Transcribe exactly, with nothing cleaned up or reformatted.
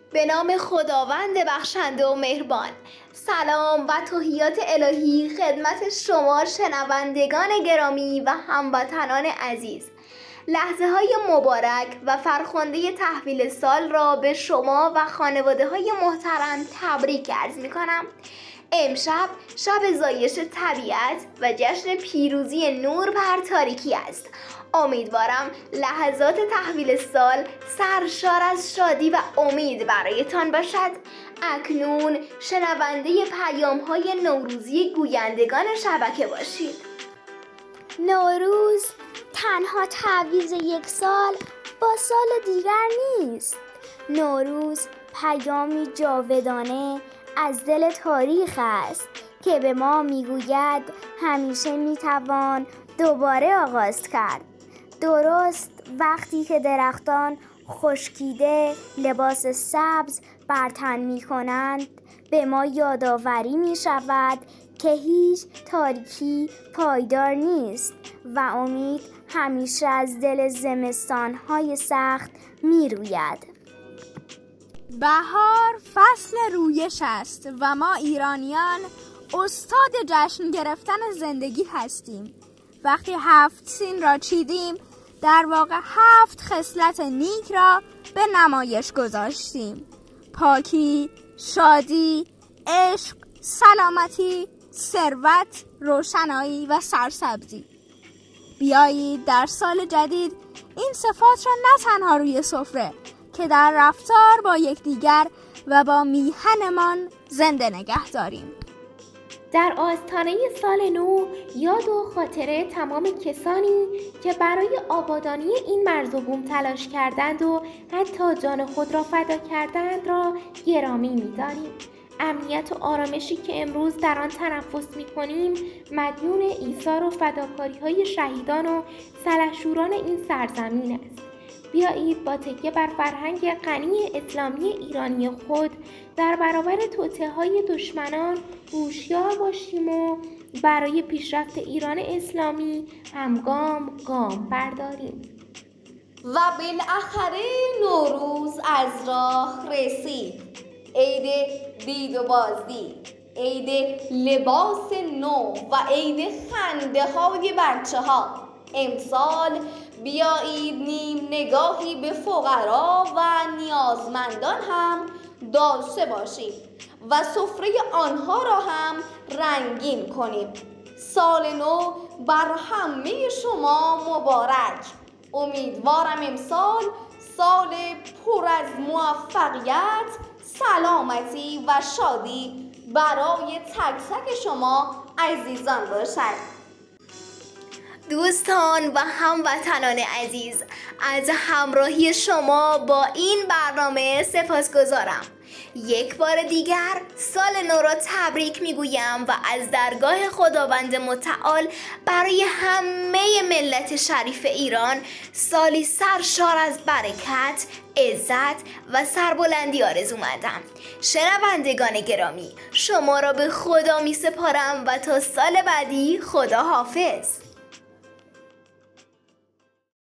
به نام خداوند بخشنده و مهربان. سلام و تحیات الهی خدمت شما شنوندگان گرامی و هموطنان عزیز. لحظه های مبارک و فرخنده تحویل سال را به شما و خانواده های محترم تبریک عرض می کنم. امشب شب زایش طبیعت و جشن پیروزی نور بر تاریکی است. امیدوارم لحظات تحویل سال سرشار از شادی و امید برایتان باشد. اکنون شنونده پیام‌های نوروزی گویندگان شبکه باشید. نوروز تنها تعویض یک سال با سال دیگر نیست. نوروز پیامی جاودانه از دل تاریخ است که به ما میگوید همیشه میتوان دوباره آغاز کرد. درست وقتی که درختان خشکیده لباس سبز بر تن می کنند، به ما یادآوری می شود که هیچ تاریکی پایدار نیست و امید همیشه از دل زمستان‌های سخت می روید. بهار فصل رویش است و ما ایرانیان استاد جشن گرفتن زندگی هستیم. وقتی هفت سین را چیدیم، در واقع هفت خصلت نیک را به نمایش گذاشتیم: پاکی، شادی، عشق، سلامتی، ثروت، روشنایی و سرسبزی. بیایید در سال جدید این صفات را نه تنها روی سفره که در رفتار با یکدیگر و با میهنمان زنده نگه داریم. در آستانه سال نو یاد و خاطره تمام کسانی که برای آبادانی این مرز و بوم تلاش کردند و حتی جان خود را فدا کردند را گرامی می‌داریم. امنیت و آرامشی که امروز در آن تنفس می‌کنیم مدیون ایثار و فداکاری‌های شهیدان و سلحشوران این سرزمین است. بیایید با تکیه بر فرهنگ غنی اسلامی ایرانی خود در برابر توطئه‌های دشمنان هوشیار باشیم و برای پیشرفت ایران اسلامی همگام گام برداریم. و بالاخره نوروز از راه رسید. عید دید و بازدید، عید لباس نو و عید خنده های بچه ها. امسال بیایید نیم نگاهی به فقرا و نیازمندان هم داشته باشیم و سفره آنها را هم رنگین کنیم. سال نو بر همه شما مبارک. امیدوارم امسال سال پر از موفقیت، سلامتی و شادی برای تک تک شما عزیزان باشد. دوستان و هموطنان عزیز، از همراهی شما با این برنامه سپاسگزارم. یک بار دیگر سال نو را تبریک میگویم و از درگاه خداوند متعال برای همه ملت شریف ایران سالی سرشار از برکت، عزت و سربلندی آرزومندم. شنوندگان گرامی، شما را به خدا می سپارم و تا سال بعدی خدا حافظ.